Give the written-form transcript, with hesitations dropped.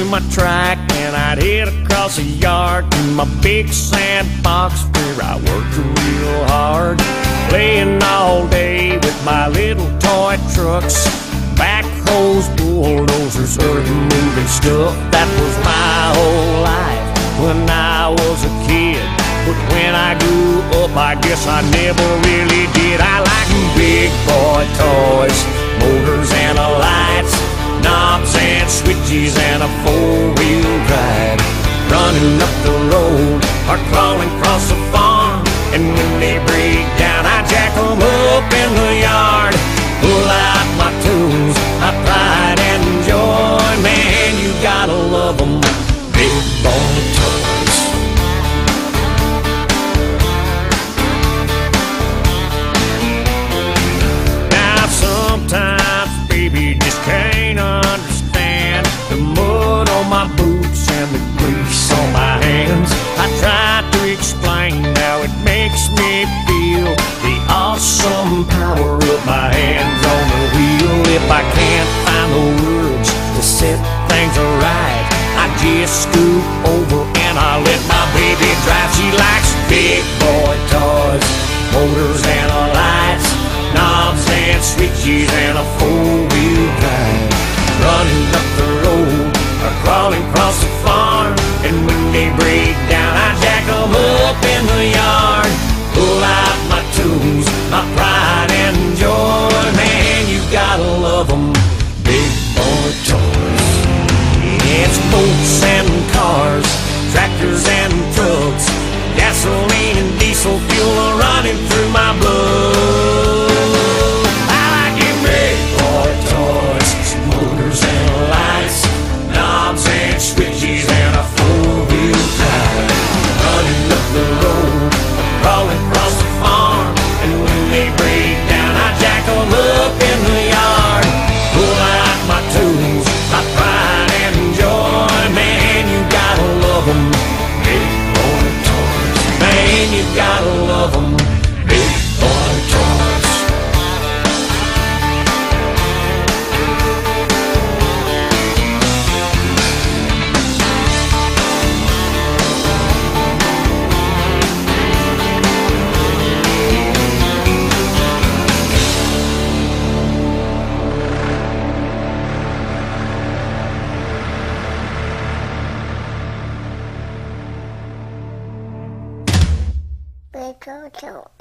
my track and I'd head across the yard to my big sandbox where I worked real hard, playing all day with my little toy trucks, backhoes, bulldozers, earth-moving stuff. That was my whole life when I was a kid. But when I grew up, I guess I never really did. I like big boy toys, motors and lights, knobs and switches and a four-wheel drive, running up the road or crawling across the farm. And when they break down, I jack them up in the yard, pull out my tunes, my pride and joy. Man, you gotta love them, big boy toys. Now sometimes, baby, just can't understand the mud on my boots and the grease on my hands. I try to explain how it makes me feel, the awesome power of my hands on the wheel. If I can't find the words to set things right, I just scoot over and I let my baby drive. She likes big boy toys, motors and lights, knobs and switches and a four-wheel drive, running up the road or crawling across the farm. And when they break down, I jack them up in the yard, pull out my tunes, my pride and joy. Man, you gotta love them, big boy toys. It's boats and cars, tractors and trucks, gasoline and diesel fuel are running through my blood. I like you big boy toys, motors and lights, knobs and switches and a four-wheel drive, running up the road, crawling across the farm. And when they break down, I jack them up in the yard, pull out my tunes, my pride and joy. Man, you gotta love them, big boy toys. Man, you gotta love them, big boy toys. Big old toy.